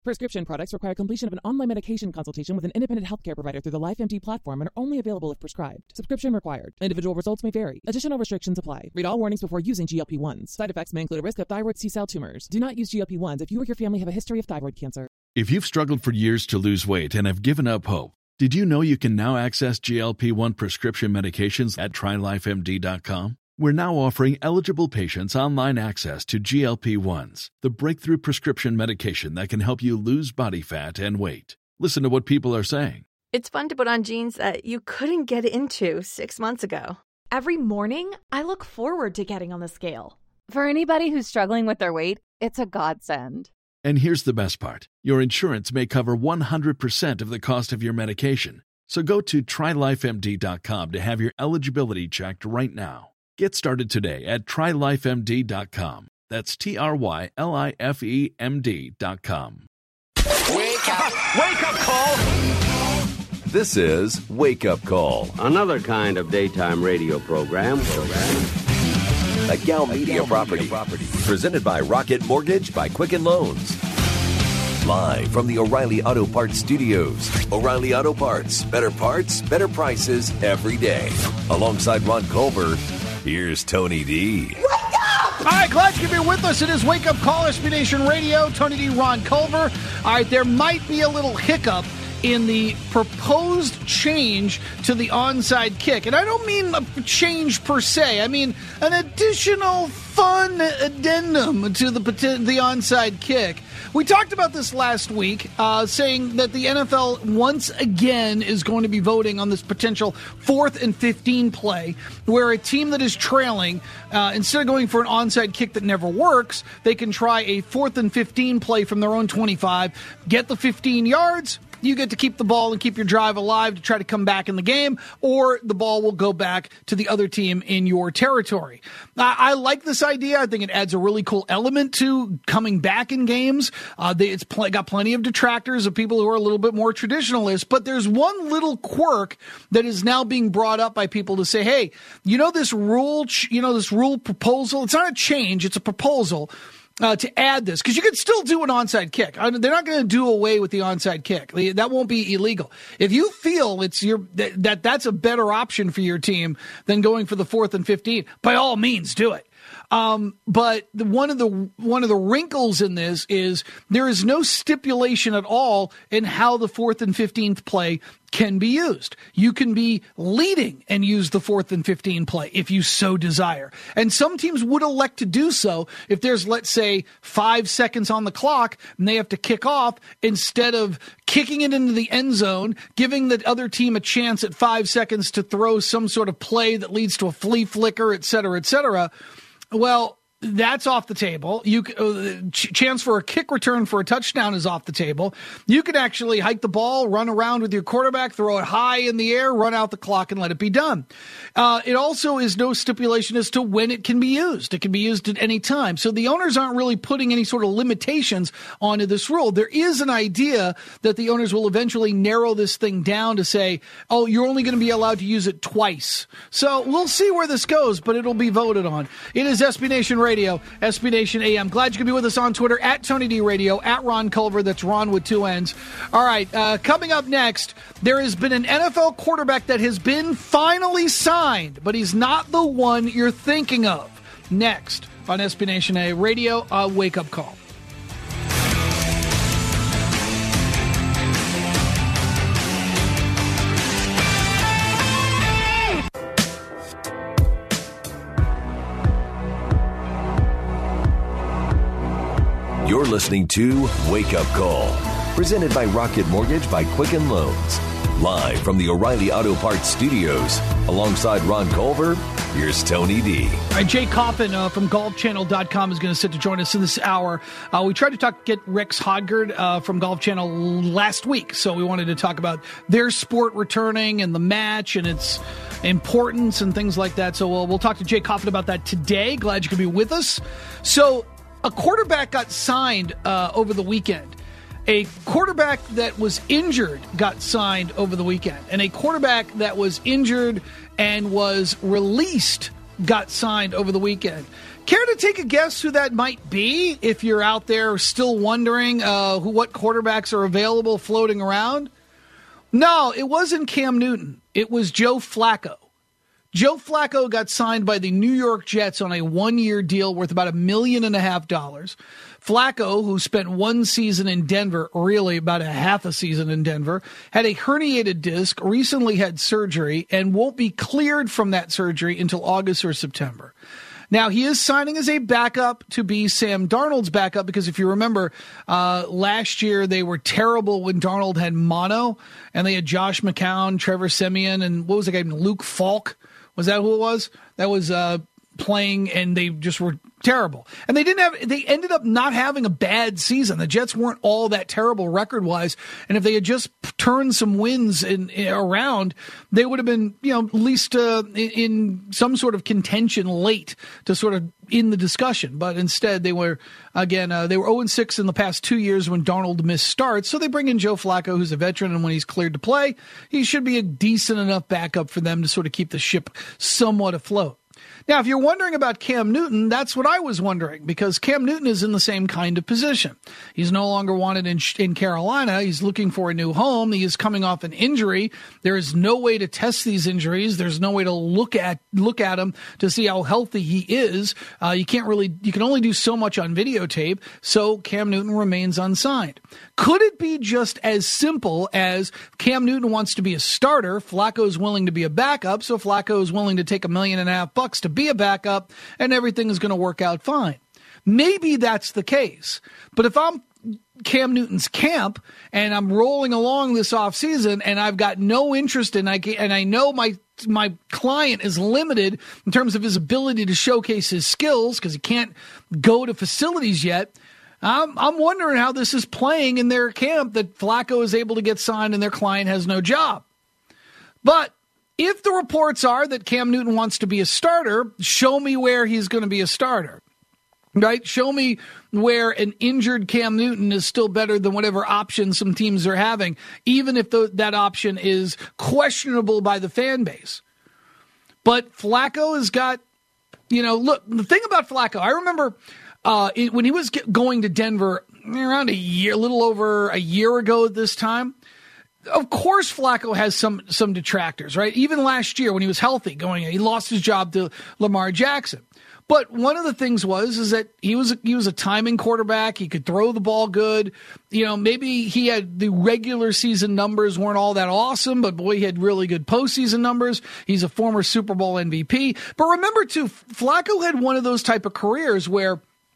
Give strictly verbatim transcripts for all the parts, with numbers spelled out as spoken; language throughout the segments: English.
Prescription products require completion of an online medication consultation with an independent healthcare provider through the LifeMD platform and are only available if prescribed. Subscription required. Individual results may vary. Additional restrictions apply. Read all warnings before using G L P one s. Side effects may include a risk of thyroid C-cell tumors. Do not use G L P one s if you or your family have a history of thyroid cancer. If you've struggled for years to lose weight and have given up hope, did you know you can now access G L P one prescription medications at try life M D dot com? We're now offering eligible patients online access to G L P one s, the breakthrough prescription medication that can help you lose body fat and weight. Listen to what people are saying. It's fun to put on jeans that you couldn't get into six months ago. Every morning, I look forward to getting on the scale. For anybody who's struggling with their weight, it's a godsend. And here's the best part. Your insurance may cover one hundred percent of the cost of your medication. So go to try life M D dot com to have your eligibility checked right now. Get started today at try life M D dot com. That's T R Y L I F E M D dot com. Wake up! Wake up call! This is Wake Up Call, another kind of daytime radio program. A Gal Media property. Presented by Rocket Mortgage by Quicken Loans. Live from the O'Reilly Auto Parts Studios. O'Reilly Auto Parts. Better parts, better prices every day. Alongside Ron Culver, here's Tony D. Wake up! All right, glad you can be with us. It is Wake Up Call, S B Nation Radio. Tony D, Ron Culver. All right, there might be a little hiccup in the proposed change to the onside kick. And I don't mean a change per se. I mean an additional fun addendum to the the onside kick. We talked about this last week, uh, saying that the N F L once again is going to be voting on this potential fourth and fifteen play, where a team that is trailing, uh, instead of going for an onside kick that never works, they can try a fourth and fifteen play from their own twenty-five, get the fifteen yards, you get to keep the ball and keep your drive alive to try to come back in the game, or the ball will go back to the other team in your territory. I, I like this idea. I think it adds a really cool element to coming back in games. Uh, they, it's pl- got plenty of detractors of people who are a little bit more traditionalist, but there's one little quirk that is now being brought up by people to say, hey, you know this rule, ch- you know this rule proposal, it's not a change, it's a proposal. Uh, to add this, because you can still do an onside kick. I mean, they're not going to do away with the onside kick. That won't be illegal. If you feel it's your that, that that's a better option for your team than going for the fourth and fifteen, by all means, do it. Um, but the, one of the one of the wrinkles in this is there is no stipulation at all in how the fourth and fifteenth play can be used. You can be leading and use the fourth and fifteen play if you so desire. And some teams would elect to do so if there's, let's say, five seconds on the clock and they have to kick off, instead of kicking it into the end zone, giving the other team a chance at five seconds to throw some sort of play that leads to a flea flicker, et cetera, et cetera. Well, that's off the table. You uh, ch- chance for a kick return for a touchdown is off the table. You can actually hike the ball, run around with your quarterback, throw it high in the air, run out the clock, and let it be done. Uh, it also is no stipulation as to when it can be used. It can be used at any time. So the owners aren't really putting any sort of limitations onto this rule. There is an idea that the owners will eventually narrow this thing down to say, oh, you're only going to be allowed to use it twice. So we'll see where this goes, but it'll be voted on. It is S B Nation Radio. Radio, S B Nation A M. Glad you could be with us on Twitter, at Tony D Radio, at Ron Culver. That's Ron with two N's. All right, uh, coming up next, there has been an N F L quarterback that has been finally signed, but he's not the one you're thinking of. Next on S B Nation A Radio, a wake-up call. You're listening to Wake Up Call, presented by Rocket Mortgage by Quicken Loans. Live from the O'Reilly Auto Parts Studios, alongside Ron Culver, here's Tony D. All right, Jay Coffin uh, from golf channel dot com is going to sit to join us in this hour. Uh, we tried to talk get Rex Hodgard uh, from Golf Channel last week, so we wanted to talk about their sport returning and the match and its importance and things like that. So we'll, we'll talk to Jay Coffin about that today. Glad you could be with us. So a quarterback got signed uh, over the weekend. A quarterback that was injured got signed over the weekend. And a quarterback that was injured and was released got signed over the weekend. Care to take a guess who that might be if you're out there still wondering uh, who what quarterbacks are available floating around? No, it wasn't Cam Newton. It was Joe Flacco. Joe Flacco got signed by the New York Jets on a one-year deal worth about a million and a half dollars. Flacco, who spent one season in Denver, really about a half a season in Denver, had a herniated disc, recently had surgery, and won't be cleared from that surgery until August or September. Now, he is signing as a backup to be Sam Darnold's backup because if you remember, uh, last year they were terrible when Darnold had mono, and they had Josh McCown, Trevor Siemian, and what was the guy, Luke Falk? Was that who it was? That was uh, playing, and they just were terrible. And they didn't have. They ended up not having a bad season. The Jets weren't all that terrible record-wise, and if they had just turned some wins in, in around, they would have been, you know, at least uh, in, in some sort of contention late to sort of in the discussion. But instead, they were again uh, they were oh and six in the past two years when Darnold missed starts. So they bring in Joe Flacco, who's a veteran, and when he's cleared to play, he should be a decent enough backup for them to sort of keep the ship somewhat afloat. Now, if you're wondering about Cam Newton, that's what I was wondering, because Cam Newton is in the same kind of position. He's no longer wanted in, in Carolina. He's looking for a new home. He is coming off an injury. There is no way to test these injuries. There's no way to look at look at him to see how healthy he is. Uh, you can't really, you can only do so much on videotape, so Cam Newton remains unsigned. Could it be just as simple as Cam Newton wants to be a starter, Flacco is willing to be a backup, so Flacco is willing to take a million and a half bucks to be a backup, and everything is going to work out fine? Maybe that's the case. But if I'm Cam Newton's camp and I'm rolling along this offseason and I've got no interest in, I and I know my my client is limited in terms of his ability to showcase his skills because he can't go to facilities yet, I'm, I'm wondering how this is playing in their camp that Flacco is able to get signed and their client has no job. But if the reports are that Cam Newton wants to be a starter, show me where he's going to be a starter, right? Show me where an injured Cam Newton is still better than whatever option some teams are having, even if the, that option is questionable by the fan base. But Flacco has got, you know, look, the thing about Flacco, I remember uh, it, when he was get, going to Denver around a year, a little over a year ago at this time. Of course, Flacco has some some detractors, right? Even last year when he was healthy, going, he lost his job to Lamar Jackson. But one of the things was is that he was he was a timing quarterback. He could throw the ball good. You know, maybe he had the regular season numbers weren't all that awesome, but boy, he had really good postseason numbers. He's a former Super Bowl M V P. But remember too, Flacco had one of those type of careers where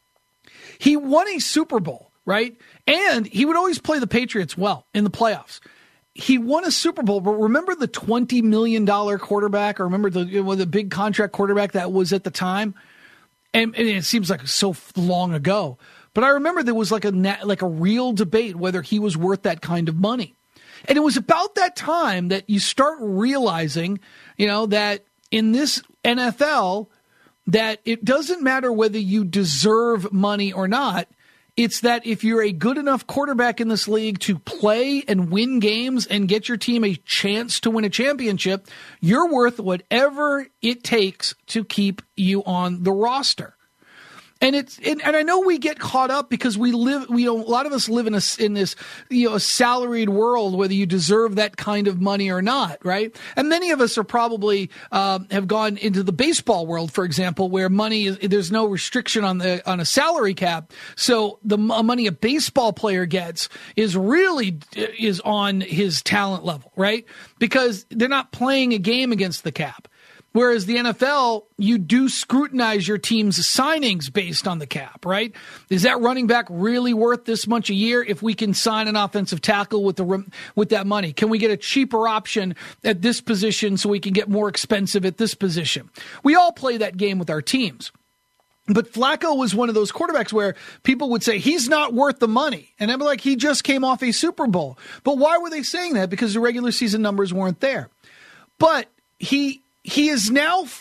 he won a Super Bowl, right? And he would always play the Patriots well in the playoffs. He won a Super Bowl, but remember the twenty million dollars quarterback, or remember the, you know, the big contract quarterback that was at the time? And, and it seems like so long ago. But I remember there was like a like a real debate whether he was worth that kind of money. And it was about that time that you start realizing, you know, that in this N F L, that it doesn't matter whether you deserve money or not. It's that if you're a good enough quarterback in this league to play and win games and get your team a chance to win a championship, you're worth whatever it takes to keep you on the roster. And it's and, and I know we get caught up because we live, you know, a lot of us live in a in this, you know, a salaried world, whether you deserve that kind of money or not, right? And many of us are probably uh, have gone into the baseball world, for example, where money is, there's no restriction on the on a salary cap, so the money a baseball player gets is really is on his talent level, right? Because they're not playing a game against the cap. Whereas the N F L, you do scrutinize your team's signings based on the cap, right? Is that running back really worth this much a year if we can sign an offensive tackle with the with that money? Can we get a cheaper option at this position so we can get more expensive at this position? We all play that game with our teams. But Flacco was one of those quarterbacks where people would say, he's not worth the money. And I'm like, he just came off a Super Bowl. But why were they saying that? Because the regular season numbers weren't there. But he... He is now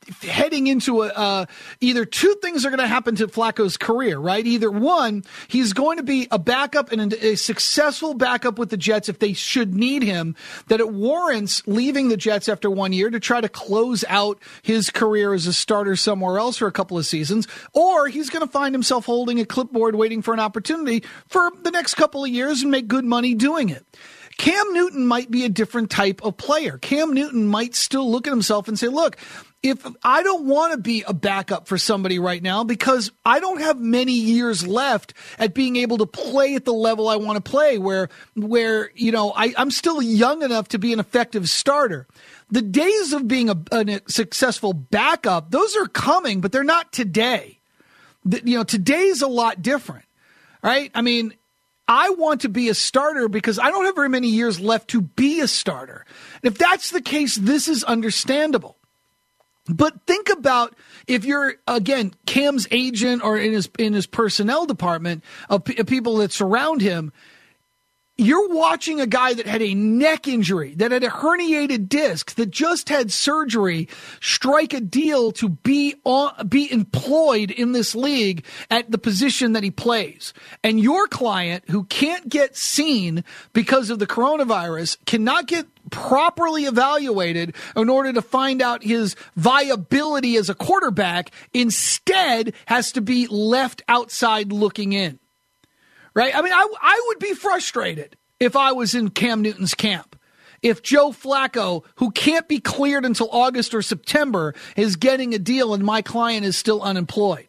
heading into a, uh, either two things are going to happen to Flacco's career, right? Either one, he's going to be a backup and a, a successful backup with the Jets if they should need him, that it warrants leaving the Jets after one year to try to close out his career as a starter somewhere else for a couple of seasons, or he's going to find himself holding a clipboard waiting for an opportunity for the next couple of years and make good money doing it. Cam Newton might be a different type of player. Cam Newton might still look at himself and say, look, if I don't want to be a backup for somebody right now because I don't have many years left at being able to play at the level I want to play where, where you know, I, I'm still young enough to be an effective starter. The days of being a, a successful backup, those are coming, but they're not today. The, you know, today's a lot different, right? I mean, I want to be a starter because I don't have very many years left to be a starter. And if that's the case, this is understandable. But think about if you're, again, Cam's agent or in his in his personnel department of, p- of people that surround him, you're watching a guy that had a neck injury, that had a herniated disc, that just had surgery, strike a deal to be on, be employed in this league at the position that he plays. And your client, who can't get seen because of the coronavirus, cannot get properly evaluated in order to find out his viability as a quarterback, instead has to be left outside looking in. Right? I mean, I, I would be frustrated if I was in Cam Newton's camp. If Joe Flacco, who can't be cleared until August or September, is getting a deal and my client is still unemployed.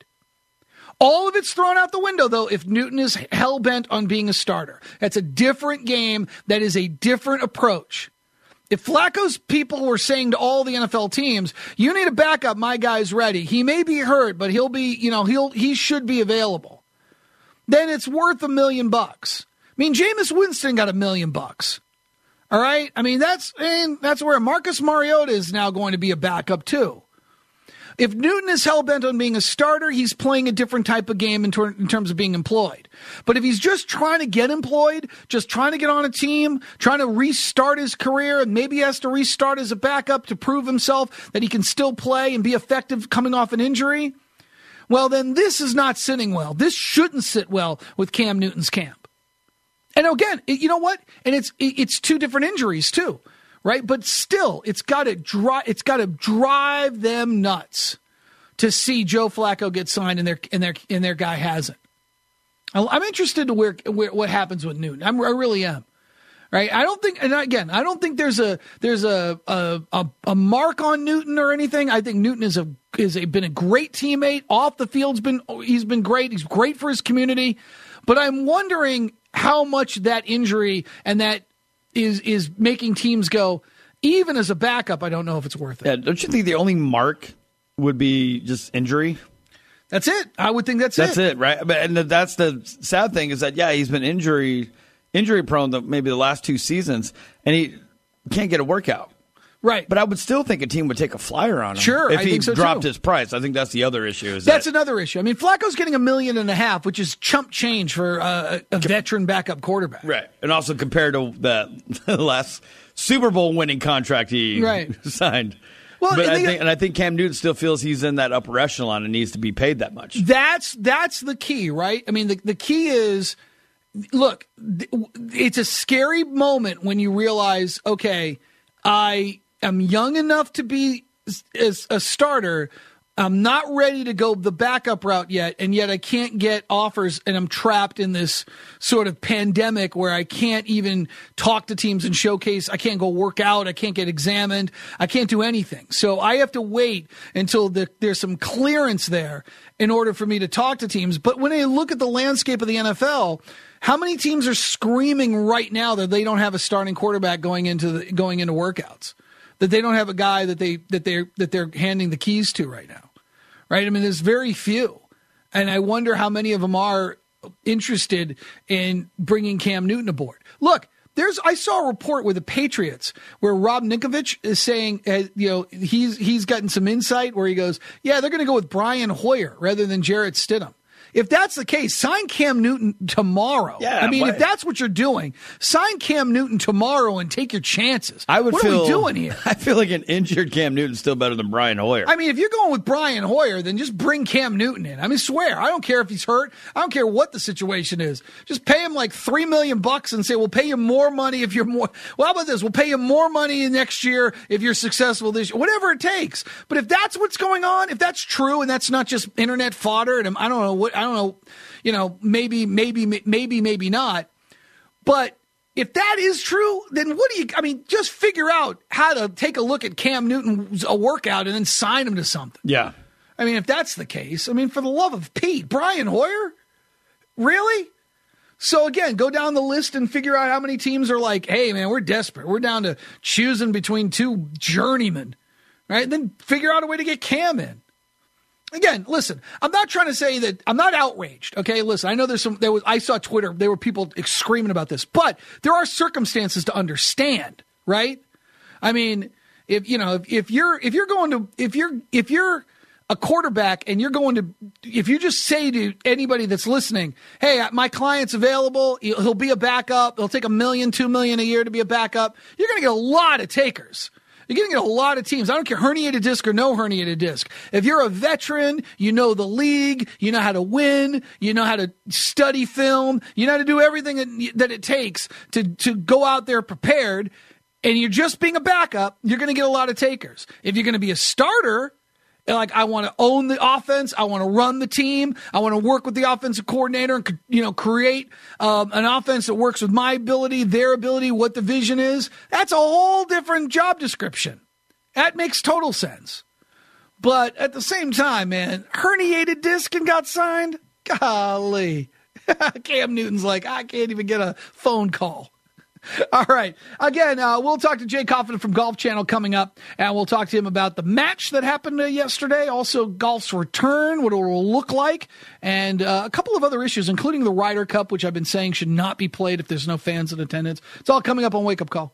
All of it's thrown out the window, though, if Newton is hell-bent on being a starter. That's a different game. That is a different approach. If Flacco's people were saying to all the N F L teams, you need a backup, my guy's ready. He may be hurt, but he'll be, you know, he'll he should be available. Then it's worth a million bucks. I mean, Jameis Winston got a million bucks. All right? I mean, that's I mean, that's where Marcus Mariota is now going to be a backup too. If Newton is hell-bent on being a starter, he's playing a different type of game in, ter- in terms of being employed. But if he's just trying to get employed, just trying to get on a team, trying to restart his career, and maybe he has to restart as a backup to prove himself that he can still play and be effective coming off an injury, well, then this is not sitting well. This shouldn't sit well with Cam Newton's camp. And again, it, you know what? And it's it, it's two different injuries too, right? But still, it's got to drive it's got to drive them nuts to see Joe Flacco get signed and their and their and their guy hasn't. I'm interested to where, where what happens with Newton. I'm, I really am. Right? I don't think, and again, I don't think there's a there's a a, a, a mark on Newton or anything. I think Newton is a is a, been a great teammate off the field's been he's been great. He's great for his community, but I'm wondering how much that injury and that is is making teams go. Even as a backup, I don't know if it's worth it. Yeah, don't you think the only mark would be just injury? That's it. I would think that's, that's it. That's it, right? And that's the sad thing is that yeah, he's been injury. Injury prone to maybe the last two seasons, and he can't get a workout. Right. But I would still think a team would take a flyer on him. Sure, if I he think so dropped too. his price. I think that's the other issue. Is that's that, another issue. I mean, Flacco's getting a million and a half, which is chump change for uh, a veteran backup quarterback. Right. And also compared to the last Super Bowl winning contract he right. signed. Well, but and, I they, think, and I think Cam Newton still feels he's in that upper echelon and needs to be paid that much. That's that's the key, right? I mean, the, the key is, look, it's a scary moment when you realize, okay, I am young enough to be as a starter. I'm not ready to go the backup route yet, and yet I can't get offers, and I'm trapped in this sort of pandemic where I can't even talk to teams and showcase. I can't go work out. I can't get examined. I can't do anything. So I have to wait until the, there's some clearance there in order for me to talk to teams. But when I look at the landscape of the N F L, how many teams are screaming right now that they don't have a starting quarterback going into the, going into workouts? That they don't have a guy that they that they that they're handing the keys to right now, right? I mean, there's very few, and I wonder how many of them are interested in bringing Cam Newton aboard. Look, there's I saw a report with the Patriots where Rob Ninkovich is saying, uh, you know, he's he's gotten some insight where he goes, yeah, they're going to go with Brian Hoyer rather than Jarrett Stidham. if that's the case, sign Cam Newton tomorrow. Yeah, I mean, what? if that's what you're doing, sign Cam Newton tomorrow and take your chances. I would what feel, are we doing here? I feel like an injured Cam Newton's still better than Brian Hoyer. I mean, if you're going with Brian Hoyer, then just bring Cam Newton in. I mean, swear. I don't care if he's hurt. I don't care what the situation is. Just pay him like three million bucks and say, we'll pay you more money if you're more. Well, how about this? We'll pay you more money next year if you're successful this year. Whatever it takes. But if that's what's going on, if that's true and that's not just internet fodder, and I don't know what, I don't know, you know, maybe, maybe, maybe, maybe not. But if that is true, then what do you, I mean, just figure out how to take a look at Cam Newton's a workout and then sign him to something. Yeah. I mean, if that's the case, I mean, for the love of Pete, Brian Hoyer? Really? So again, go down the list and figure out how many teams are like, hey, man, we're desperate. We're down to choosing between two journeymen, right? And then figure out a way to get Cam in. Again, listen, I'm not trying to say that I'm not outraged. Okay, listen, I know there's some, there was, I saw Twitter, there were people screaming about this, but there are circumstances to understand, right? I mean, if, you know, if, if you're, if you're going to, if you're, if you're a quarterback and you're going to, if you just say to anybody that's listening, hey, my client's available, he'll be a backup, he'll take a million, two million a year to be a backup, you're going to get a lot of takers. You're going to get a lot of teams. I don't care, herniated disc or no herniated disc. If you're a veteran, you know the league, you know how to win, you know how to study film, you know how to do everything that, that it takes to, to go out there prepared, and you're just being a backup, you're going to get a lot of takers. If you're going to be a starter, like, I want to own the offense, I want to run the team, I want to work with the offensive coordinator and, you know, create um, an offense that works with my ability, their ability, what the vision is. That's a whole different job description. That makes total sense. But at the same time, man, herniated disc and got signed? Golly. Cam Newton's like, I can't even get a phone call. All right. Again, uh, we'll talk to Jay Coffin from Golf Channel coming up, and we'll talk to him about the match that happened uh, yesterday, also golf's return, what it will look like, and uh, a couple of other issues, including the Ryder Cup, which I've been saying should not be played if there's no fans in attendance. It's all coming up on Wake Up Call.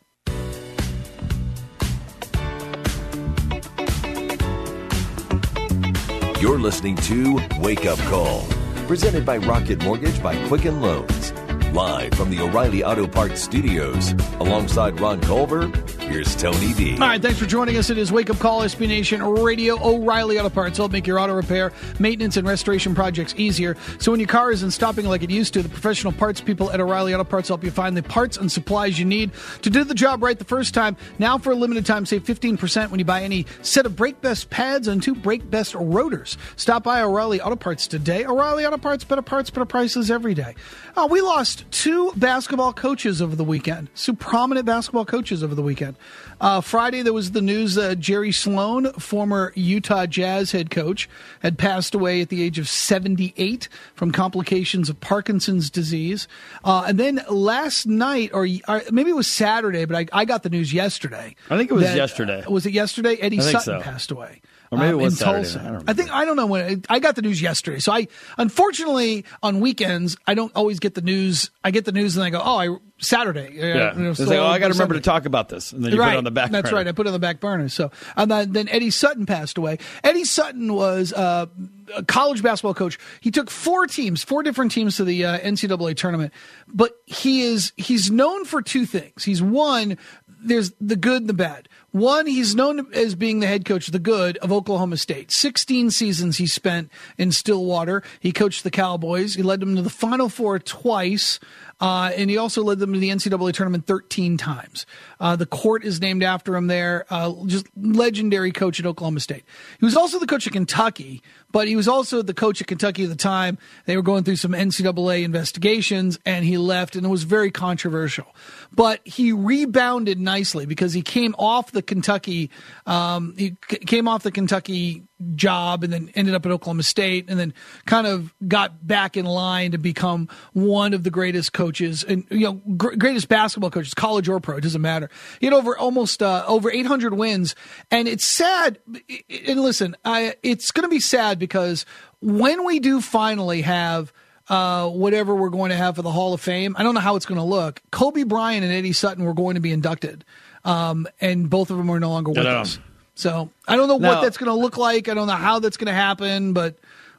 You're listening to Wake Up Call, presented by Rocket Mortgage by Quicken Loans. Live from the O'Reilly Auto Parts Studios, alongside Ron Culver, here's Tony D. All right, thanks for joining us. It is Wake Up Call, S B Nation Radio, O'Reilly Auto Parts. Help make your auto repair, maintenance, and restoration projects easier. So when your car isn't stopping like it used to, the professional parts people at O'Reilly Auto Parts help you find the parts and supplies you need to do the job right the first time. Now for a limited time, save fifteen percent when you buy any set of Brake Best pads and two Brake Best rotors. Stop by O'Reilly Auto Parts today. O'Reilly Auto Parts, better parts, better prices every day. Uh, we lost two basketball coaches over the weekend, two prominent basketball coaches over the weekend. Uh, Friday, there was the news that Jerry Sloan, former Utah Jazz head coach, had passed away at the age of seventy-eight from complications of Parkinson's disease. Uh, and then last night, or, or maybe it was Saturday, but I, I got the news yesterday. I think it was that, yesterday. Uh, was it yesterday? Eddie I think Sutton so. passed away. Or maybe it was um, in Saturday. Tulsa. I, don't I think I don't know when I got the news yesterday. So I, unfortunately, on weekends I don't always get the news. I get the news and I go, oh, I Saturday. Yeah, you know, it's so like, oh, I got to remember Sunday. to talk about this, and then you right. put it on the back. That's burner. right. I put it on the back burner. So and then, then Eddie Sutton passed away. Eddie Sutton was uh, a college basketball coach. He took four teams, four different teams to the uh, N C double A tournament. But he is he's known for two things. He's one. There's the good and the bad. One, he's known as being the head coach, the good, of Oklahoma State. sixteen seasons he spent in Stillwater. He coached the Cowboys. He led them to the Final Four twice. Uh, and he also led them to the N C double A tournament thirteen times. Uh, the court is named after him there. Uh, just legendary coach at Oklahoma State. He was also the coach of Kentucky, but he was also the coach at Kentucky at the time. They were going through some N C double A investigations, and he left, and it was very controversial. But he rebounded nicely because he came off the Kentucky, um, he c- came off the Kentucky job and then ended up at Oklahoma State and then kind of got back in line to become one of the greatest coaches and, you know, gr- greatest basketball coaches, college or pro, it doesn't matter. He had over almost uh, over eight hundred wins. And it's sad. And listen, I, it's going to be sad because when we do finally have uh, whatever we're going to have for the Hall of Fame, I don't know how it's going to look. Kobe Bryant and Eddie Sutton were going to be inducted. Um, and both of them are no longer with us. So I don't know now, what that's going to look like. I don't know how that's going to happen, but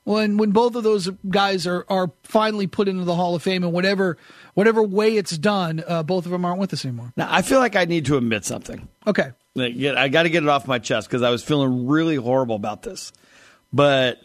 when when both of those guys are, are finally put into the Hall of Fame in whatever whatever way it's done, uh, both of them aren't with us anymore. Now, I feel like I need to admit something. Okay. Like, yeah, I got to get it off my chest because I was feeling really horrible about this. But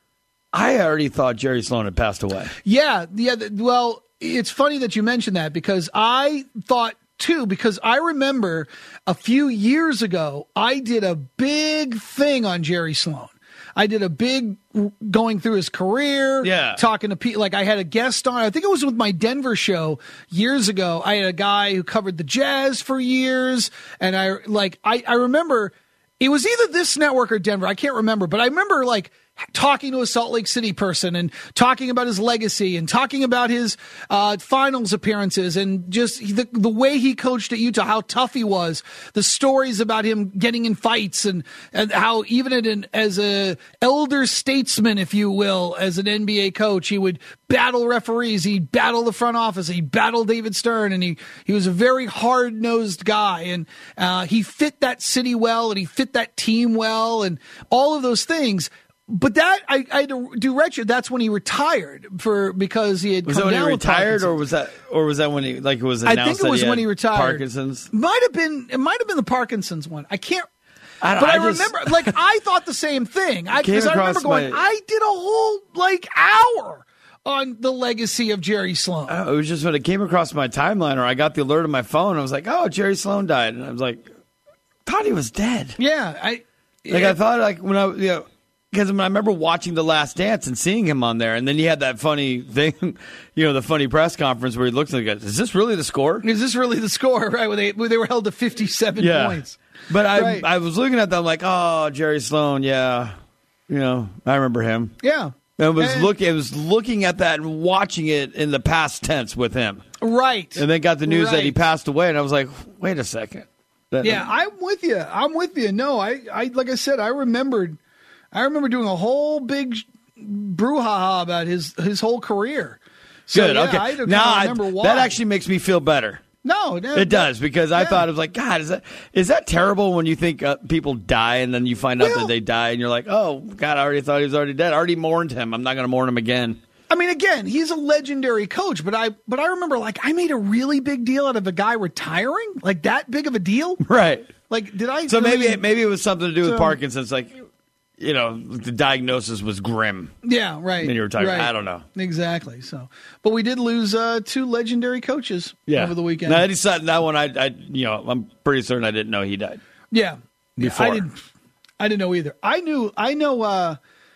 I already thought Jerry Sloan had passed away. Yeah, yeah. Well, it's funny that you mentioned that because I thought too, because I remember a few years ago, I did a big thing on Jerry Sloan. I did a big going through his career, yeah. talking to people. Like I had a guest on, I think it was with my Denver show years ago. I had a guy who covered the Jazz for years. And I like, I, I remember it was either this network or Denver. I can't remember, but I remember like talking to a Salt Lake City person and talking about his legacy and talking about his uh, finals appearances and just the, the way he coached at Utah, how tough he was, the stories about him getting in fights and, and how even an, as a elder statesman, if you will, as an N B A coach, he would battle referees, he'd battle the front office, he'd battle David Stern, and he, he was a very hard-nosed guy, and uh, he fit that city well, and he fit that team well, and all of those things. But that I, I had to do retro. That's when he retired for because he had. Was come that when down he with retired, or was that, or was that when he like it was announced? I think it that was he when had he retired. Parkinson's. Might have been. It might have been the Parkinson's one. I can't. I don't, but I, I just, remember, like I thought the same thing. I because I remember going. My, I did a whole like hour on the legacy of Jerry Sloan. I don't know, it was just when it came across my timeline, or I got the alert on my phone. I was like, "Oh, Jerry Sloan died," and I was like, "Thought he was dead." Yeah, I like. Yeah. I thought like when I you know. Because I remember watching The Last Dance and seeing him on there, and then he had that funny thing, you know, the funny press conference where he looks like, "Is this really the score? Is this really the score?" Right, where they where they were held to fifty-seven yeah. points. But I right. I was looking at that, I'm like, "Oh, Jerry Sloan, yeah, you know, I remember him." Yeah, I was and, looking, I was looking at that and watching it in the past tense with him. Right, and then got the news right. that he passed away, and I was like, "Wait a second." That, yeah, I'm with you. I'm with you. No, I, I like I said, I remembered. I remember doing a whole big brouhaha about his his whole career. So, Good. yeah, okay. I Now I, remember why. that actually makes me feel better. No, no it does because I yeah. thought it was like, God, is that is that terrible when you think uh, people die and then you find out well, that they die and you're like, oh God, I already thought he was already dead. I already mourned him. I'm not going to mourn him again. I mean, again, he's a legendary coach, but I but I remember like I made a really big deal out of a guy retiring, like that big of a deal, right? Like, did I? So really, maybe maybe it was something to do with so, Parkinson's, like. You know, the diagnosis was grim. Yeah, right. And you were talking, right. I don't know. Exactly. So, but we did lose uh, two legendary coaches yeah. over the weekend. Now, Eddie Sutton, that one, I, I, you know, I'm pretty certain I didn't know he died. Yeah. Before. Yeah, I didn't. I didn't know either. I knew. I know. Uh,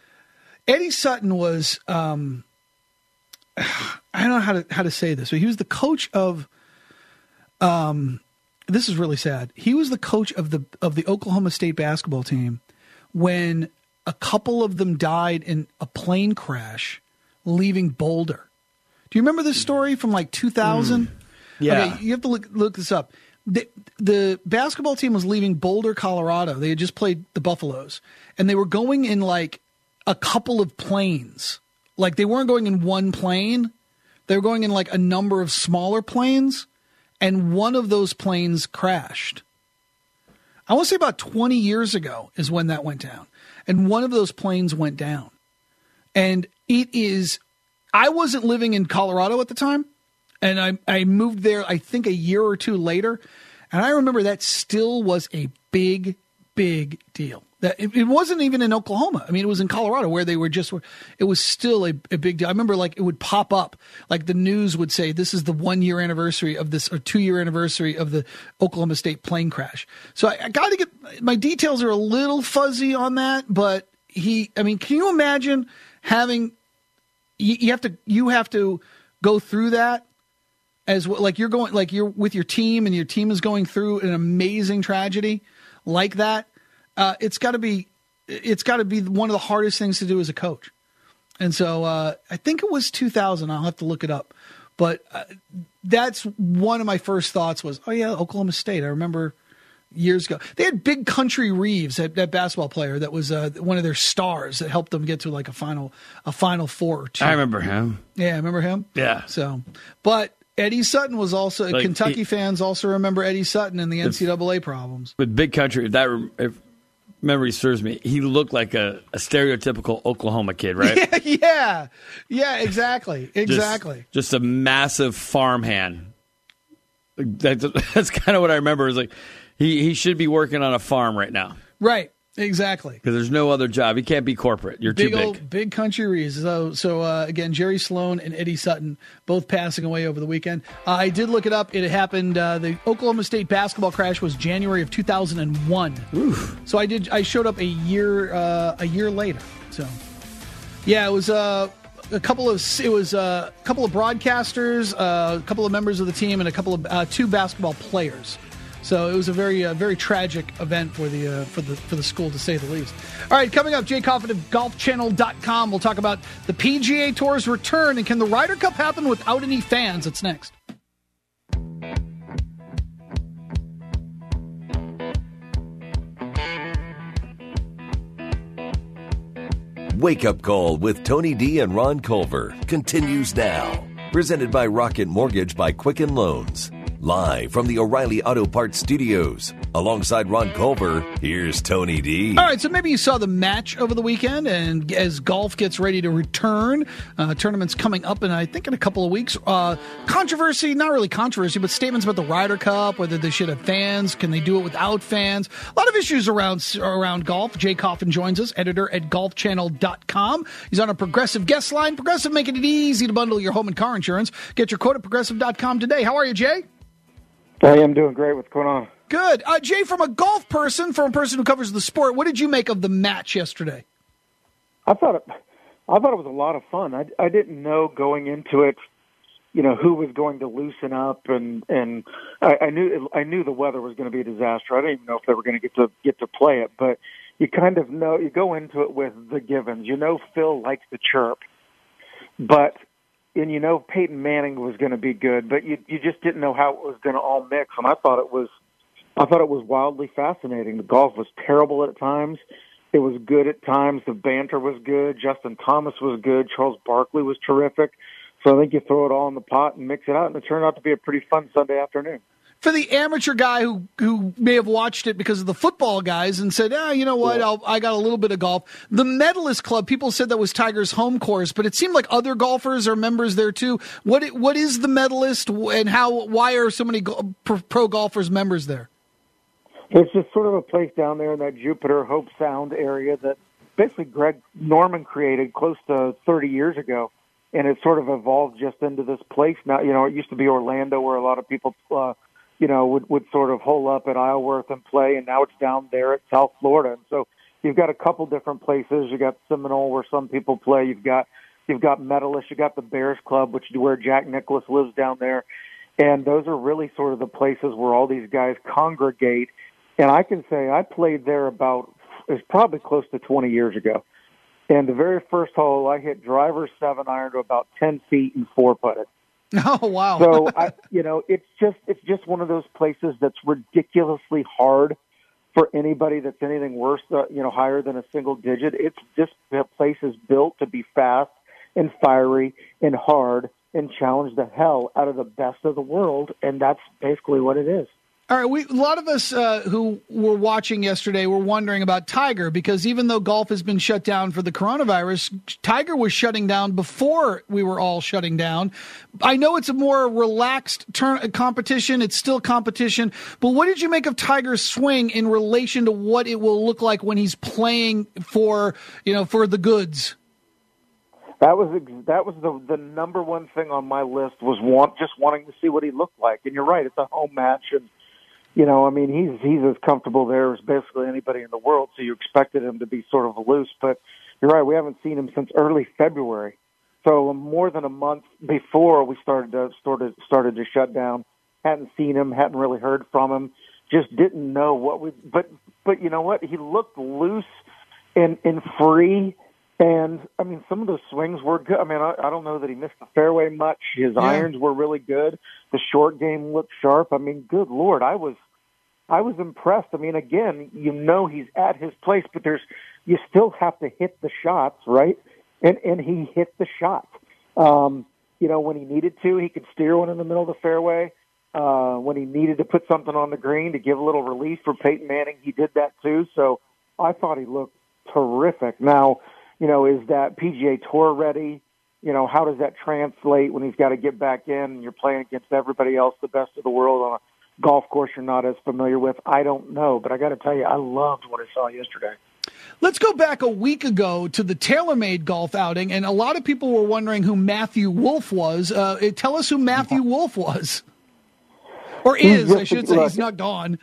Eddie Sutton was. Um, I don't know how to how to say this, but he was the coach of. Um, this is really sad. He was the coach of the of the Oklahoma State basketball team when a couple of them died in a plane crash leaving Boulder. Do you remember this story from like two thousand? Mm. Yeah. Okay, you have to look, look this up. The, the basketball team was leaving Boulder, Colorado. They had just played the Buffaloes. And they were going in like a couple of planes. Like they weren't going in one plane. They were going in like a number of smaller planes. And one of those planes crashed. I want to say about twenty years ago is when that went down. And one of those planes went down. And it is, I wasn't living in Colorado at the time. And I, I moved there, I think, a year or two later. And I remember that still was a big, big deal. That it, it wasn't even in Oklahoma. I mean, it was in Colorado where they were just, it was still a, a big deal. I remember like it would pop up, like the news would say, this is the one year anniversary of this, or two year anniversary of the Oklahoma State plane crash. So I, I got to get, my details are a little fuzzy on that, but he, I mean, can you imagine having, you, you have to, you have to go through that as well, like you're going, like you're with your team and your team is going through an amazing tragedy like that. Uh, it's got to be, it's got to be one of the hardest things to do as a coach. And so uh, I think it was two thousand. I'll have to look it up. But uh, that's one of my first thoughts was, oh, yeah, Oklahoma State. I remember years ago. They had Big Country Reeves, that, that basketball player that was uh, one of their stars that helped them get to like a final a final four or two. I remember him. Yeah, I remember him. Yeah. So, but Eddie Sutton was also, like, Kentucky he, fans also remember Eddie Sutton and the N C double A problems. With Big Country, if that if memory serves me, he looked like a, a stereotypical Oklahoma kid, right? Yeah, yeah, yeah, exactly, exactly. Just, just a massive farmhand. That's, that's kind of what I remember. Is like he, he should be working on a farm right now. Right, exactly. Because there's no other job. He can't be corporate. You're big too big. Old, big country Rees. So, so uh, again, Jerry Sloan and Eddie Sutton both passing away over the weekend. Uh, I did look it up. It happened. Uh, the Oklahoma State basketball crash was January of two thousand one. Oof. So I did. I showed up a year uh, a year later. So yeah, it was uh, a couple of it was uh, a couple of broadcasters, uh, a couple of members of the team, and a couple of uh, two basketball players. So it was a very, uh, very tragic event for the uh, for the for the school, to say the least. All right, coming up, Jay Coffin of golf channel dot com. We'll talk about the P G A Tour's return and can the Ryder Cup happen without any fans? That's next. Wake Up Call with Tony D and Ron Culver continues now. Presented by Rocket Mortgage by Quicken Loans. Live from the O'Reilly Auto Parts Studios. Alongside Ron Culver, here's Tony D. All right, so maybe you saw the match over the weekend, and as golf gets ready to return, uh, tournament's coming up, and I think in a couple of weeks. Uh, controversy, not really controversy, but statements about the Ryder Cup, whether they should have fans, can they do it without fans? A lot of issues around around golf. Jay Coffin joins us, editor at golf channel dot com. He's on a Progressive guest line. Progressive making it easy to bundle your home and car insurance. Get your quote at progressive dot com today. How are you, Jay? Hey, I'm doing great. What's going on? Good. Uh, Jay, from a golf person, from a person who covers the sport, what did you make of the match yesterday? I thought it, I thought it was a lot of fun. I, I didn't know going into it, you know, who was going to loosen up, and and I, I knew I knew the weather was going to be a disaster. I didn't even know if they were going to get to get to play it, but you kind of know. You go into it with the givens. You know, Phil likes to chirp, but. And you know Peyton Manning was going to be good, but you you just didn't know how it was going to all mix. And I thought it was, I thought it was wildly fascinating. The golf was terrible at times. It was good at times. The banter was good. Justin Thomas was good. Charles Barkley was terrific. So I think you throw it all in the pot and mix it out, and it turned out to be a pretty fun Sunday afternoon. For the amateur guy who who may have watched it because of the football guys and said, ah, you know what, I'll, I got a little bit of golf. The Medalist Club, people said that was Tiger's home course, but it seemed like other golfers are members there too. What what is the Medalist, and how? Why are so many go, pro, pro golfers members there? It's just sort of a place down there in that Jupiter Hope Sound area that basically Greg Norman created close to thirty years ago, and it sort of evolved just into this place now. You know, it used to be Orlando, where a lot of people. Uh, you know, would, would sort of hole up at Isleworth and play, and now it's down there at South Florida. And so you've got a couple different places. You've got Seminole, where some people play. You've got you've got Medalist. You've got the Bears Club, which is where Jack Nicklaus lives down there. And those are really sort of the places where all these guys congregate. And I can say I played there about, it's probably close to twenty years ago. And the very first hole, I hit driver seven iron to about ten feet and four putted. Oh, wow. So, I, you know, it's just it's just one of those places that's ridiculously hard for anybody that's anything worse, uh, you know, higher than a single digit. It's this place is built to be fast and fiery and hard and challenge the hell out of the best of the world, and that's basically what it is. All right, we, a lot of us uh, who were watching yesterday were wondering about Tiger, because even though golf has been shut down for the coronavirus, Tiger was shutting down before we were all shutting down. I know it's a more relaxed turn competition. It's still competition. But what did you make of Tiger's swing in relation to what it will look like when he's playing for, you know, for the goods? That was that was the the number one thing on my list, was want, just wanting to see what he looked like. And you're right, it's a home match, and you know, I mean, he's he's as comfortable there as basically anybody in the world, so you expected him to be sort of loose. But you're right, we haven't seen him since early February. So more than a month before we started to, started, started to shut down. Hadn't seen him, hadn't really heard from him, just didn't know what we – but, but you know what? He looked loose and, and free. And, I mean, some of those swings were good. I mean, I, I don't know that he missed the fairway much. His yeah. irons were really good. The short game looked sharp. I mean, good Lord, I was I was impressed. I mean, again, you know he's at his place, but there's you still have to hit the shots, right? And and he hit the shot. Um, you know, when he needed to, he could steer one in the middle of the fairway. Uh, when he needed to put something on the green to give a little relief for Peyton Manning, he did that too. So, I thought he looked terrific. Now, you know, is that P G A Tour ready? You know, how does that translate when he's got to get back in and you're playing against everybody else, the best of the world, on a golf course you're not as familiar with? I don't know, but I got to tell you, I loved what I saw yesterday. Let's go back a week ago to the TaylorMade golf outing, and a lot of people were wondering who Matthew Wolff was. Uh, tell us who Matthew Wolff was. Or is, I should say. He's not gone.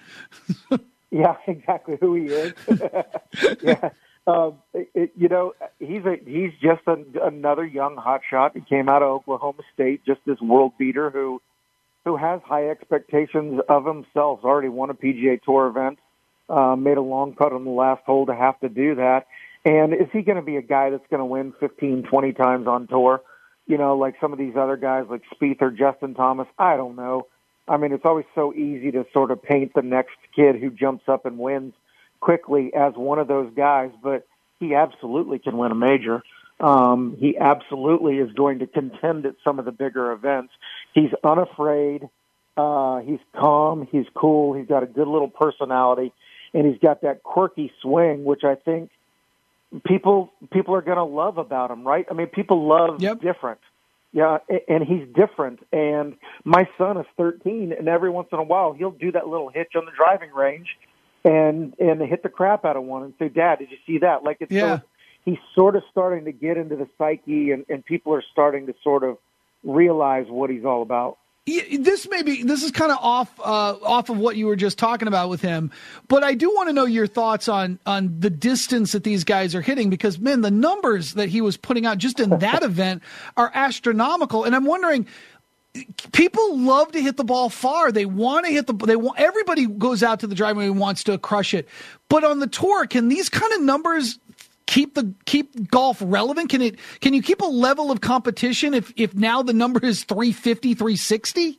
Yeah, exactly who he is. Yeah. Um, it, it, you know, he's a, he's just a, another young hotshot. He came out of Oklahoma State, just this world beater who who has high expectations of himself. He's already won a P G A Tour event, uh, made a long putt on the last hole to have to do that. And is he going to be a guy that's going to win fifteen, twenty times on tour? You know, like some of these other guys like Spieth or Justin Thomas? I don't know. I mean, it's always so easy to sort of paint the next kid who jumps up and wins quickly as one of those guys, but he absolutely can win a major. Um, he absolutely is going to contend at some of the bigger events. He's unafraid. Uh, he's calm. He's cool. He's got a good little personality, and he's got that quirky swing, which I think people people are going to love about him, right? I mean, people love yep. different. Yeah, and he's different. And my son is thirteen, and every once in a while he'll do that little hitch on the driving range and and hit the crap out of one and say, "Dad, did you see that?" Like it's yeah. so, he's sort of starting to get into the psyche, and, and people are starting to sort of realize what he's all about. This may be this is kind of off uh, off of what you were just talking about with him, but I do want to know your thoughts on on the distance that these guys are hitting, because man, the numbers that he was putting out just in that event are astronomical, and I'm wondering. People love to hit the ball far. They want to hit the. They want everybody goes out to the driveway and wants to crush it. But on the tour, can these kind of numbers keep the keep golf relevant? Can it? Can you keep a level of competition if if now the number is three fifty, three sixty?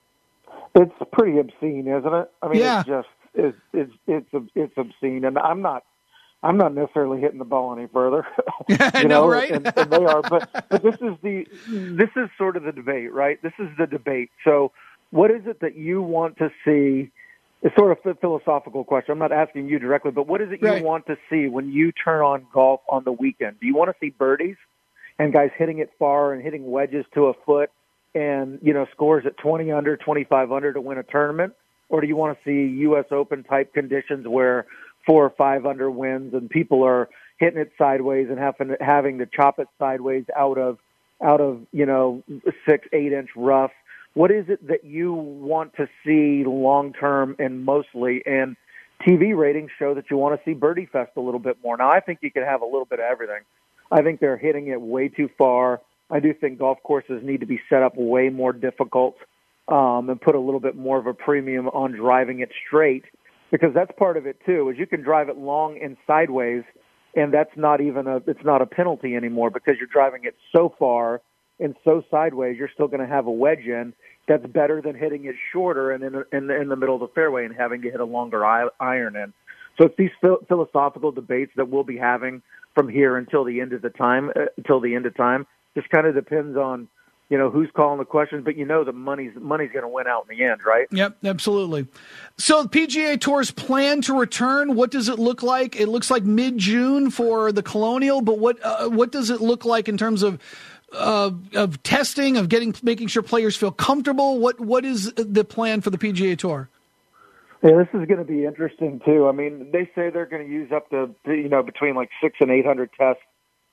It's pretty obscene, isn't it? I mean, yeah. it's just it's it's it's it's obscene, and I'm not. I'm not necessarily hitting the ball any further. you I know, know, right? and, and they are, but but this is the this is sort of the debate, right? This is the debate. So, what is it that you want to see? It's sort of a philosophical question. I'm not asking you directly, but what is it you right. want to see when you turn on golf on the weekend? Do you want to see birdies and guys hitting it far and hitting wedges to a foot and you know scores at twenty under, twenty-five under to win a tournament, or do you want to see U S Open type conditions where four or five under wins and people are hitting it sideways and having to, having to chop it sideways out of out of you know six eight inch rough? What is it that you want to see long term and mostly? And T V ratings show that you want to see Birdie Fest a little bit more. Now I think you can have a little bit of everything. I think they're hitting it way too far. I do think golf courses need to be set up way more difficult um, and put a little bit more of a premium on driving it straight. Because that's part of it too, is you can drive it long and sideways, and that's not even a it's not a penalty anymore because you're driving it so far and so sideways. You're still going to have a wedge in. That's better than hitting it shorter and in the, in the, in the middle of the fairway and having to hit a longer iron in. So it's these philosophical debates that we'll be having from here until the end of the time. Uh, until the end of time, just kind of depends on. You know, who's calling the questions, but you know the money's money's going to win out in the end, right? Yep, absolutely. So the P G A Tour's plan to return, what does it look like? It looks like mid-June for the Colonial, but what uh, what does it look like in terms of uh, of testing, of getting making sure players feel comfortable? What what is the plan for the P G A Tour? Yeah, this is going to be interesting too. I mean, they say they're going to use up to you know between like six and eight hundred tests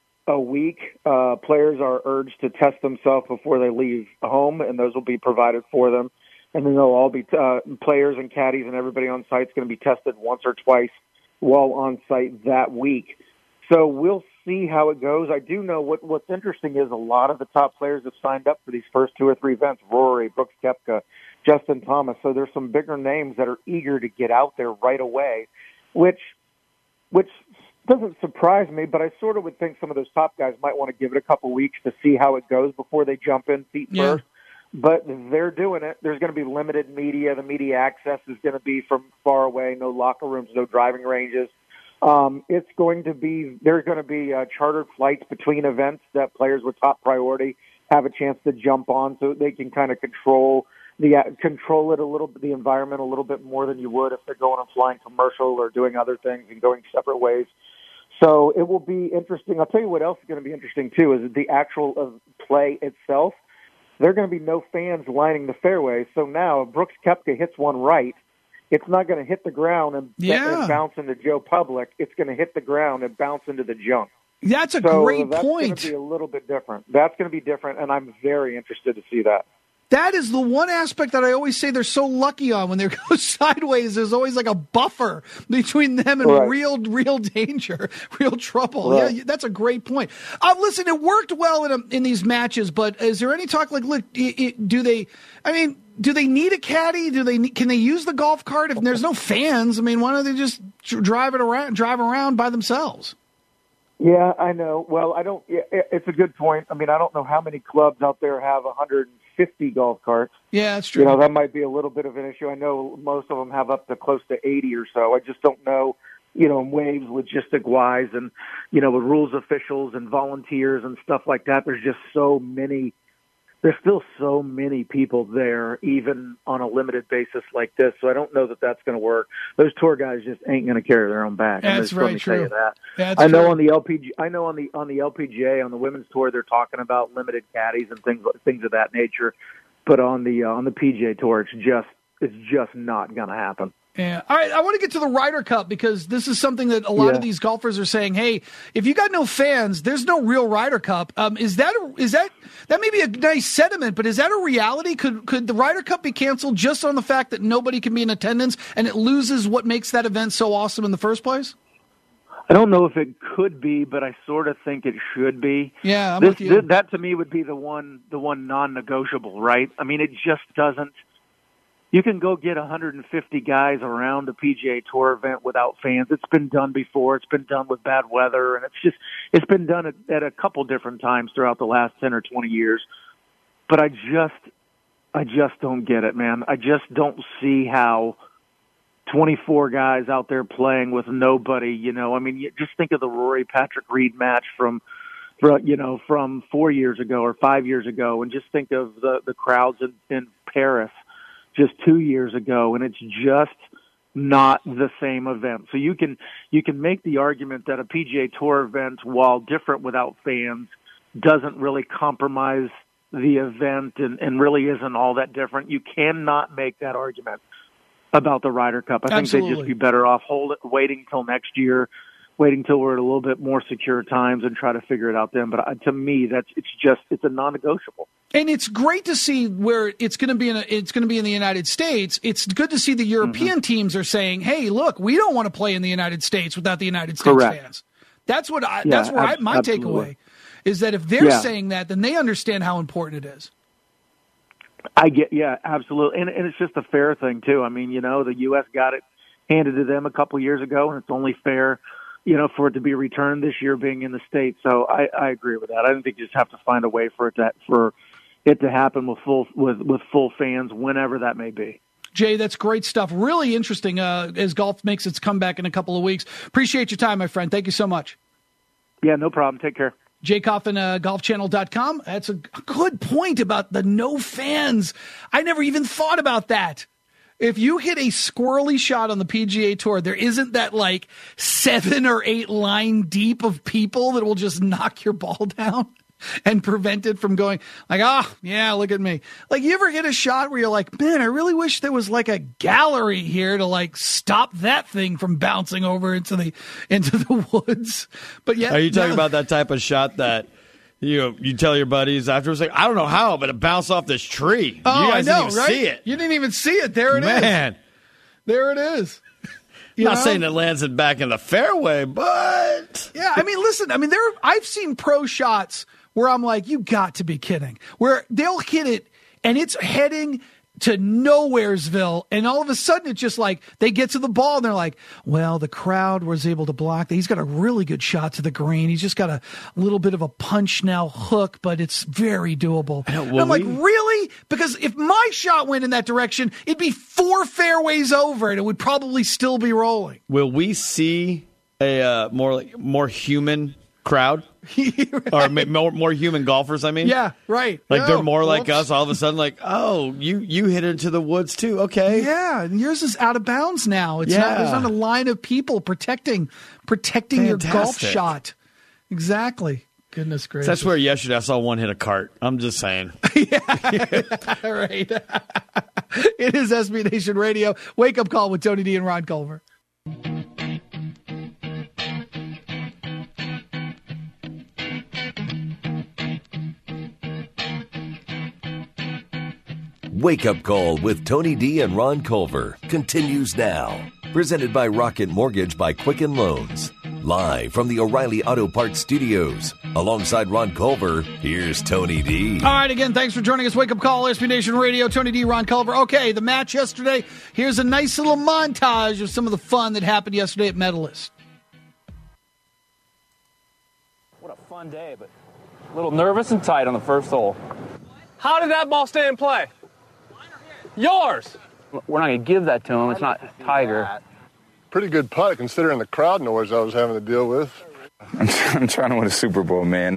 a week. Uh, players are urged to test themselves before they leave home, and those will be provided for them. And then they'll all be uh, players and caddies and everybody on site is going to be tested once or twice while on site that week. So we'll see how it goes. I do know what what's interesting is a lot of the top players have signed up for these first two or three events. Rory, Brooks Koepka, Justin Thomas. So there's some bigger names that are eager to get out there right away, which which doesn't surprise me, but I sort of would think some of those top guys might want to give it a couple weeks to see how it goes before they jump in feet yeah. first. But they're doing it. There's going to be limited media. The media access is going to be from far away, no locker rooms, no driving ranges. Um, it's going to be, there's going to be uh, chartered flights between events that players with top priority have a chance to jump on so they can kind of control the uh, control it a little bit, the environment a little bit more than you would if they're going and flying commercial or doing other things and going separate ways. So it will be interesting. I'll tell you what else is going to be interesting too is the actual uh, play itself. There are going to be no fans lining the fairway. So now if Brooks Koepka hits one right, it's not going to hit the ground and, yeah. and bounce into Joe Public. It's going to hit the ground and bounce into the junk. That's a so great that's point. That's going to be a little bit different. That's going to be different, and I'm very interested to see that. That is the one aspect that I always say they're so lucky on. When they go sideways, there's always like a buffer between them and right. real, real danger, real trouble. Right. Yeah, that's a great point. Uh, listen, it worked well in a, in these matches, but is there any talk like, look, it, it, do they? I mean, do they need a caddy? Do they? Can they use the golf cart if there's no fans? I mean, why don't they just drive it around, drive around by themselves? Yeah, I know. Well, I don't. It's a good point. I mean, I don't know how many clubs out there have one hundred fifty golf carts. Yeah, that's true. You know, that might be a little bit of an issue. I know most of them have up to close to eighty or so. I just don't know, you know, in waves logistic-wise and, you know, with rules officials and volunteers and stuff like that. There's just so many. There's still so many people there, even on a limited basis like this. So I don't know that that's going to work. Those tour guys just ain't going to carry their own back. That's right. Right, let me true. tell you that. That's I know true. on the L P G. I know on the on the L P G A on the women's tour they're talking about limited caddies and things things of that nature. But on the uh, on the P G A Tour, it's just it's just not going to happen. Yeah. All right. I want to get to the Ryder Cup because this is something that a lot yeah. of these golfers are saying. Hey, if you got no fans, there's no real Ryder Cup. Um, is that a, is that that may be a nice sentiment, but is that a reality? Could could the Ryder Cup be canceled just on the fact that nobody can be in attendance and it loses what makes that event so awesome in the first place? I don't know if it could be, but I sort of think it should be. Yeah, I'm this, with you. This, that to me would be the one, the one non-negotiable, right? I mean, it just doesn't. You can go get one hundred fifty guys around a P G A Tour event without fans. It's been done before. It's been done with bad weather, and it's just it's been done at, at a couple different times throughout the last ten or twenty years. But I just, I just don't get it, man. I just don't see how twenty-four guys out there playing with nobody, you know. I mean, you just think of the Rory Patrick Reed match from, from you know, from four years ago or five years ago, and just think of the, the crowds in, in Paris just two years ago, and it's just not the same event. So you can you can make the argument that a P G A Tour event, while different without fans, doesn't really compromise the event and, and really isn't all that different. You cannot make that argument about the Ryder Cup. I Absolutely. think they'd just be better off hold it, waiting till next year, waiting till we're at a little bit more secure times and try to figure it out then. But uh, to me, that's it's just it's a non-negotiable. And it's great to see where it's going to be in a, it's going to be in the United States. It's good to see the European mm-hmm. teams are saying, "Hey, look, we don't want to play in the United States without the United States Correct. fans." That's what I, yeah, that's where ab- I, my absolutely. takeaway is that if they're yeah. saying that, then they understand how important it is. I get, yeah, absolutely, and, and it's just a fair thing too. I mean, you know, the U S got it handed to them a couple years ago, and it's only fair, you know, for it to be returned this year, being in the States. So I, I agree with that. I think you just have to find a way for it to for it to happen with full with with full fans whenever that may be. Jay, that's great stuff. Really interesting uh, as golf makes its comeback in a couple of weeks. Appreciate your time, my friend. Thank you so much. Yeah, no problem. Take care. Jay Coffin, uh, golf channel dot com. That's a good point about the no fans. I never even thought about that. If you hit a squirrely shot on the P G A Tour, there isn't that like seven or eight line deep of people that will just knock your ball down and prevent it from going like, oh, yeah, look at me. Like, you ever hit a shot where you're like, man, I really wish there was like a gallery here to like stop that thing from bouncing over into the into the woods. But yeah, are you talking no, about that type of shot that you you tell your buddies afterwards, like, I don't know how, but it bounced off this tree. Oh, you guys I know, didn't even right? see it. You didn't even see it. There it Man. is. Man. There it is. I'm not know? saying it lands it back in the fairway, but yeah, I mean, listen, I mean, there I've seen pro shots where I'm like, you got to be kidding. Where they'll hit it and it's heading to Nowheresville, and all of a sudden it's just like they get to the ball and they're like, well, the crowd was able to block that. He's got a really good shot to the green. He's just got a little bit of a punch now hook, but it's very doable. Know, and I'm we... like, really? Because if my shot went in that direction, it'd be four fairways over and it would probably still be rolling. Will we see a uh, more like more human crowd? Or more, more human golfers, I mean. Yeah, right. Like no, they're more like whoops. us. All of a sudden, like, oh, you you hit into the woods too. Okay. Yeah, and yours is out of bounds now. It's yeah. not. There's not a line of people protecting protecting Fantastic. your golf shot. Exactly. Goodness gracious. That's where yesterday I saw one hit a cart. I'm just saying. yeah, right. It is S B Nation Radio. Wake Up Call with Tony D and Ron Culver. Wake Up Call with Tony D and Ron Culver continues now. Presented by Rocket Mortgage by Quicken Loans. Live from the O'Reilly Auto Parts Studios. Alongside Ron Culver, here's Tony D. All right, again, thanks for joining us. Wake Up Call, S B Nation Radio. Tony D, Ron Culver. Okay, the match yesterday. Here's a nice little montage of some of the fun that happened yesterday at Medalist. What a fun day, but a little nervous and tight on the first hole. How did that ball stay in play? Yours. We're not going to give that to him. It's not Tiger. Pretty good putt considering the crowd noise I was having to deal with. I'm, I'm trying to win a Super Bowl, man.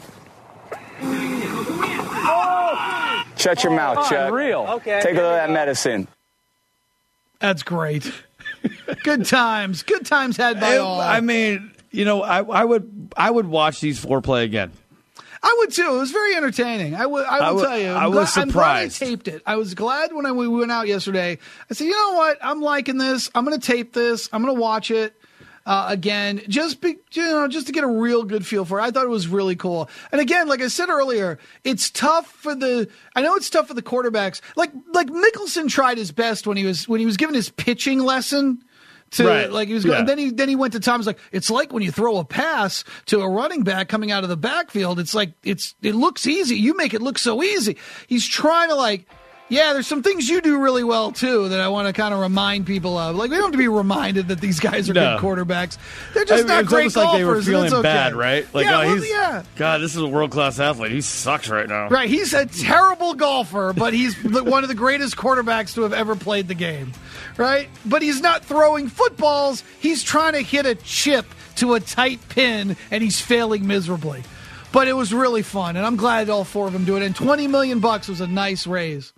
Oh! Shut your oh, mouth, Chuck. Unreal. Okay. Take a look at that medicine. That's great. Good times. Good times had by I, all. I mean, you know, I, I would I would watch these four play again. I would too. It was very entertaining. I would. I will I w- tell you. I'm I was glad, surprised. I'm glad I taped it. I was glad when I, we went out yesterday. I said, you know what? I'm liking this. I'm going to tape this. I'm going to watch it uh, again, just be, you know, just to get a real good feel for it. I thought it was really cool. And again, like I said earlier, it's tough for the. I know it's tough for the quarterbacks. Like like Mickelson tried his best when he was when he was given his pitching lesson. To, right. Like he was, yeah. then he then he went to Tom's like it's like when you throw a pass to a running back coming out of the backfield. It's like it's it looks easy. You make it look so easy. He's trying to like, yeah. There's some things you do really well too that I want to kind of remind people of. Like we don't have to be reminded that these guys are no. good quarterbacks. They're just I mean, not it's great almost golfers. like they were feeling and it's okay. bad, right? Like, yeah, oh, well, he's, yeah. God, this is a world class athlete. He sucks right now. Right, he's a terrible golfer, but he's the, one of the greatest quarterbacks to have ever played the game. Right? But he's not throwing footballs. He's trying to hit a chip to a tight pin, and he's failing miserably. But it was really fun, and I'm glad all four of them do it. And twenty million bucks was a nice raise.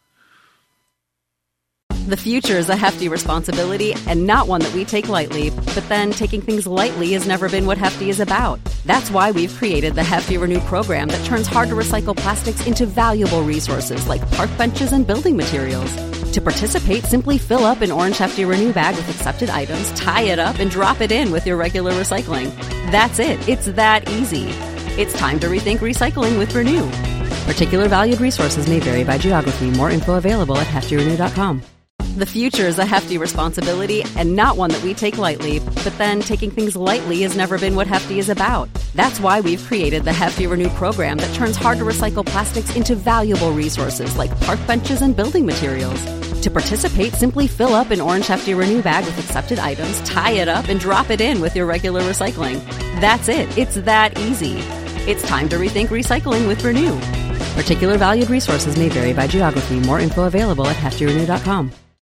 The future is a hefty responsibility and not one that we take lightly. But then taking things lightly has never been what Hefty is about. That's why we've created the Hefty Renew program that turns hard-to-recycle plastics into valuable resources like park benches and building materials. To participate, simply fill up an orange Hefty Renew bag with accepted items, tie it up, and drop it in with your regular recycling. That's it. It's that easy. It's time to rethink recycling with Renew. Particular valued resources may vary by geography. More info available at hefty renew dot com. The future is a hefty responsibility and not one that we take lightly. But then taking things lightly has never been what Hefty is about. That's why we've created the Hefty Renew program that turns hard-to-recycle plastics into valuable resources like park benches and building materials. To participate, simply fill up an orange Hefty Renew bag with accepted items, tie it up, and drop it in with your regular recycling. That's it. It's that easy. It's time to rethink recycling with Renew. Particular valued resources may vary by geography. More info available at hefty renew dot com.